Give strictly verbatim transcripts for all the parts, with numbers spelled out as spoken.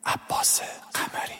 عباس قمری.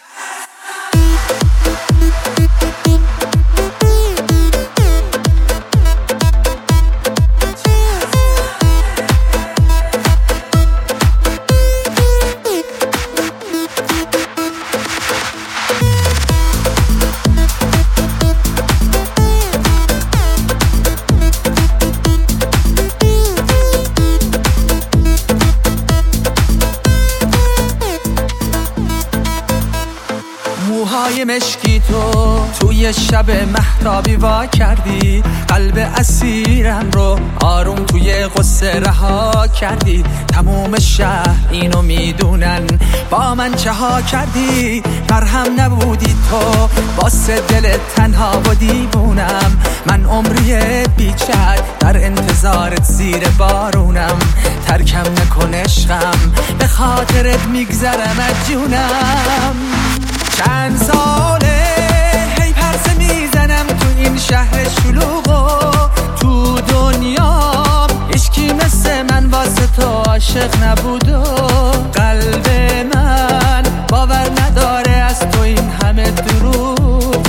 موهای مشکی تو توی شب مهتابی وا کردی، قلب اسیرم رو آروم توی غصه رها کردی. تموم شهر اینو میدونن با من چه ها کردی. مرهم نبودی تو واسه دل تنها و دیوونم، من عمری بیچر در انتظارت زیر بارونم. ترکم نکن عشقم به خاطرت میگذرم از جونم. چند ساله هی پرسه میزنم تو این شهر شلوغ و تو دنیا هیچکی مثل من واسه تو عاشق نبود و قلب من باور نداره از تو این همه دروغ.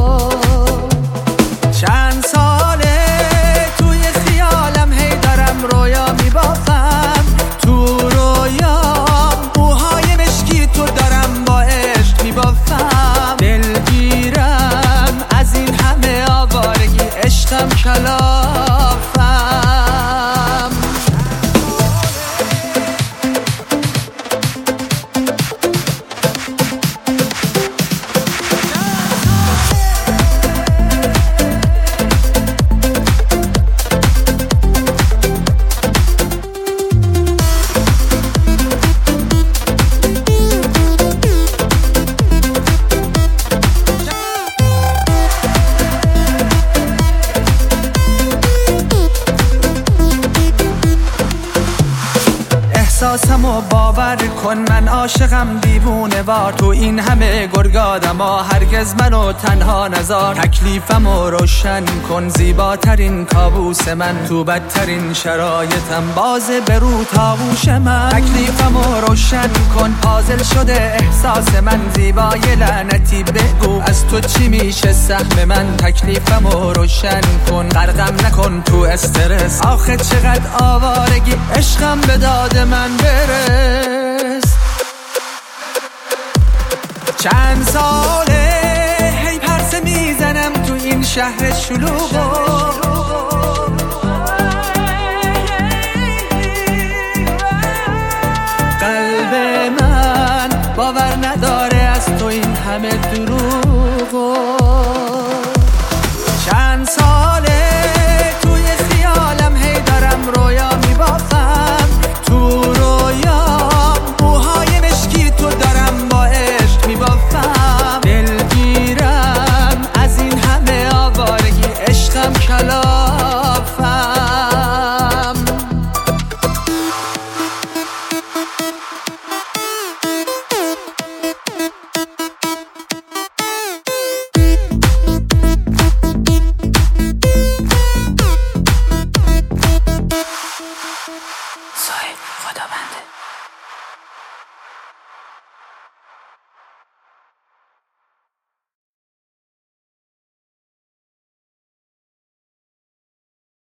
چند ساله توی خیالم هی دارم رویا میبافم، تو رویا موهای مشکی تو دارم با عشق میبافم. دلگیرم از این همه آوارگی، عشقم کلافم. احساسمو باور کن، من عاشقم دیوونه وار. تو این همه گرگادم ها هرگز منو تنها نذار. تکلیفمو روشن کن، زیباترین کابوس من تو بدترین شرایطم بازه برو تاووش من. تکلیفمو روشن کن، پازل شده احساس من. زیبای لعنتی بگو از تو چی میشه سهم من. تکلیفمو روشن کن، غرقم نکن تو استرس. آخه چقدر آوارگی، عشقم به داد من برس. چند ساله هی پرسه میزنم تو این شهر شلوغ و قلب من باور نداره از تو این همه دروغ.